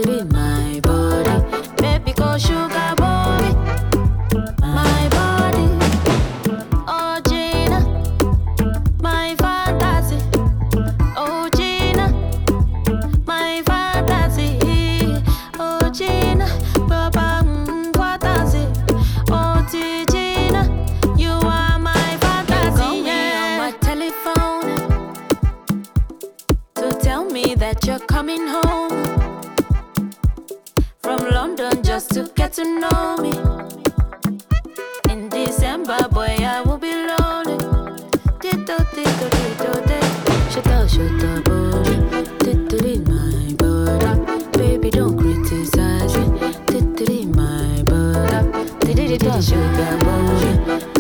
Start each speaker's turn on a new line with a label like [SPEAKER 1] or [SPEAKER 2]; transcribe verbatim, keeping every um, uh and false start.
[SPEAKER 1] Titty my body, baby go sugar body, my body, oh Gina, my fantasy, oh Gina, my fantasy, oh Gina, Papa mm, fantasy, oh T Gina, you are my fantasy. Call me on my telephone to tell me that you're coming home from London just to get to know me. In December, boy, I will be lonely. Tito, tito, tito, tito. Shut up, shut up, boy. Tito, my body. Baby, don't criticize it. Tito, my body. Tito, sugar, boy.